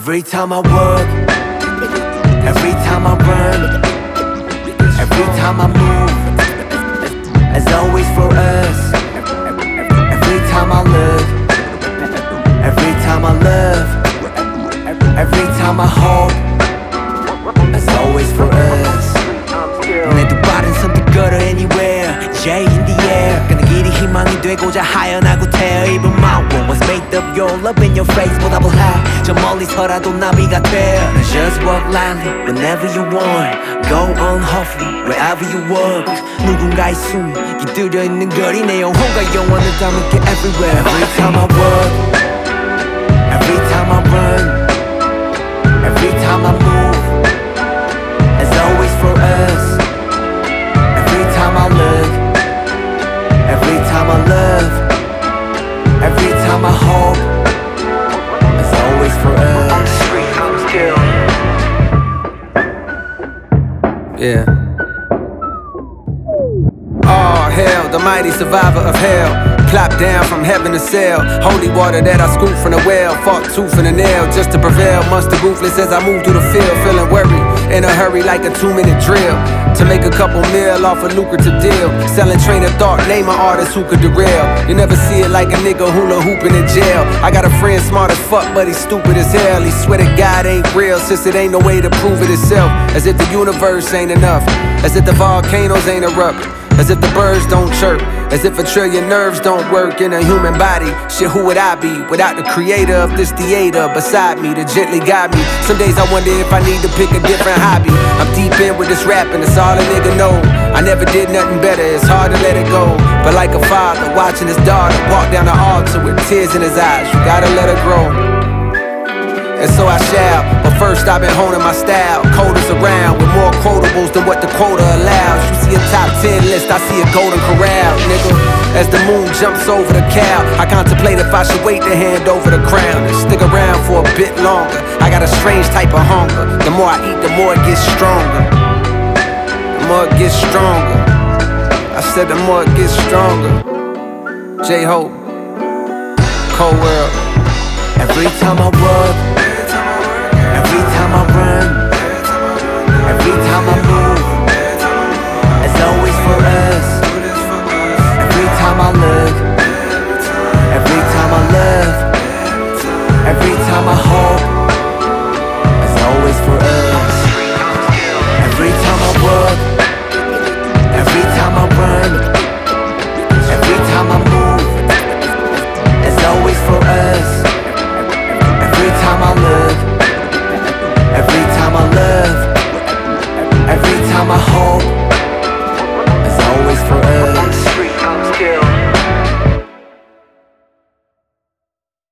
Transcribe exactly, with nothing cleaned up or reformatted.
Every time I work, every time I run, every time I move, as always for us. Every time I look, every time I love, every time I hope, as always for us. 내 두 발은 선뜻 걸어 anywhere, J in the air. 그는 길이 희망이 되고자 하연하고 태어. Even my world was made of your love in your face 보답을 해. 저 멀리서라도 나비가 돼. Just walk lightly whenever you want. Go on hopefully wherever you walk. 누군가의 숨이 깃들여 있는 거리 내 영혼과 영원을 담을게 everywhere. Every time I walk, every time I run, every time I move, as always for us. Every time I look, every time I love, every time I hope, as always for us. On the street comes kill. Yeah. Oh hell, the mighty survivor of hell. Clap down from heaven to sail. Holy water that I scoop from the well. Fought tooth and a nail just to prevail. Monster ruthless as I move through the field. Feeling worried, in a hurry like a two minute drill. To make a couple mil off a lucrative deal. Selling train of thought, name an artist who could derail. You never see it like a nigga hula hooping in jail. I got a friend smart as fuck but he's stupid as hell. He swear that God ain't real since it ain't no way to prove it itself. As if the universe ain't enough. As if the volcanoes ain't erupt. As if the birds don't chirp. As if a trillion nerves don't work in a human body. Shit, who would I be without the creator of this theater beside me to gently guide me? Some days I wonder if I need to pick a different hobby. I'm deep in with this rapping, that's all a nigga know. I never did nothing better, it's hard to let it go. But like a father watching his daughter walk down the altar with tears in his eyes, you gotta let her grow. And so I shall, but first I've been honing my style. Coders around with more quotables than what the quota allows. You see a top ten list, I see a golden corral, nigga. As the moon jumps over the cow, I contemplate if I should wait to hand over the crown and stick around for a bit longer. I got a strange type of hunger. The more I eat, the more it gets stronger. The more it gets stronger. I said the more it gets stronger. J-Hope, Cold World. Every time I work, every time I run, every time I move, as always for us.